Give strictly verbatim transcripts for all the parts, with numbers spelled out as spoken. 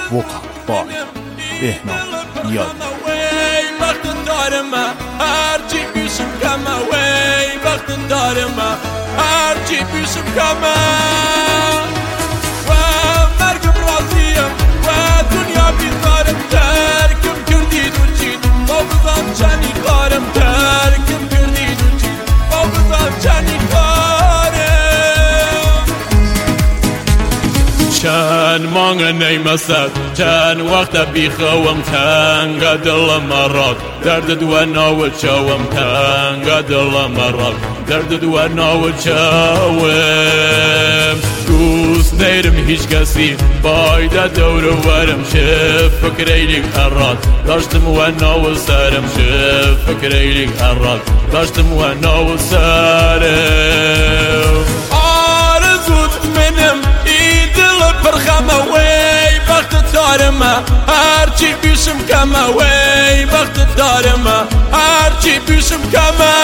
وقع باي بهنام یاد وقت دارم هرچی پیشم کمه وی وقت دارم هرچی پیشم کمه و مرگم راضیم و دنیا بیزارم ترکم کردی دو چید با بزام چنی کارم ترکم کردی دو چید با بزام چنی کارم چند مانگ نیمسد چند وقت بیخوام تنگ دلم مراد درد دو ناو چاوم تنگ دلم مراد درد دو ناو چاوم دوست نیرم هیچ کسی باید دور ورم شف فکریلی اراد داشتم و ناو سرم شف فکریلی اراد داشتم و ناو سرم آرزوت منم برخمه وی وقت دارم هرچی پیشم کمه وی وقت دارم هرچی پیشم کمه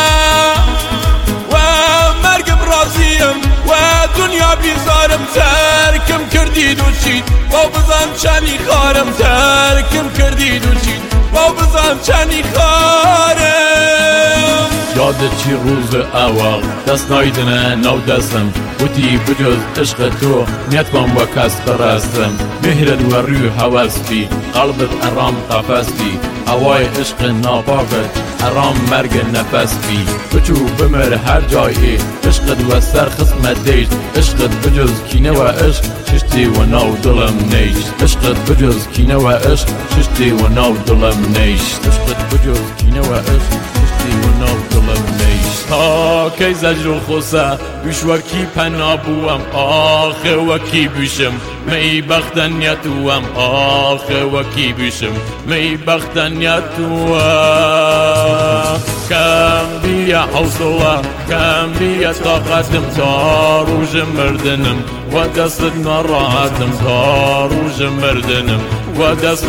و مرگم راضیم و دنیا بیزارم ترکم کردی دو چید با بزن چنی خارم ترکم کردی دو چید با بزن چنی خارم یاد چی روز اول دست نایدنه نو دستم بودی بجز عشق تو نیت کن و کس برستم مهرد و روی حوث بی قلبت ارام قفص بی هوای عشق ناپاکت ارام مرگ نفس بی بچو بمر هر جایی عشقت و سر خسمت دیشت عشقت بجز کینه و عشق ششتی و نو دلم نیشت عشقت بجز کینه و عشق ششتی و نو دلم نیشت عشقت بجز کینه و عشق ششتی و نو دلم نیشت تا کی زجر خوصه بیش وکی پنا بوم آخه وکی بیشم می بختن یتوم آخه وکی بیشم می بختن یتوم کم بیا حوصله کم بیا طاقتم تا روز مردنم و دستت ناراحتم تا روز مردنم و دستت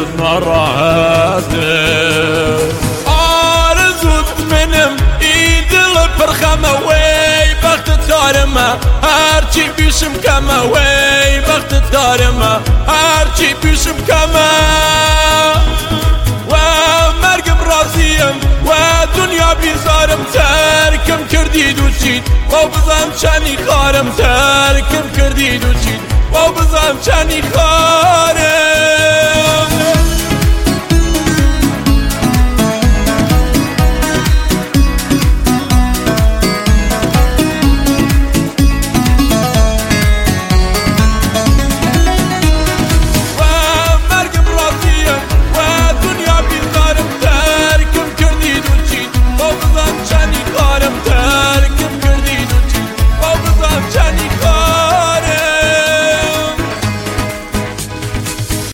ناراحتم آرزوت منم این دل پرخمه وی وقت دارم هرچی پیشم کمه وی وقت دارم هرچی پیشم کمه و مرگم راضیم و دنیا بیزارم ترکم کردی دو چید با بزم چنی خارم ترکم کردی دو چید با بزم چنی خارم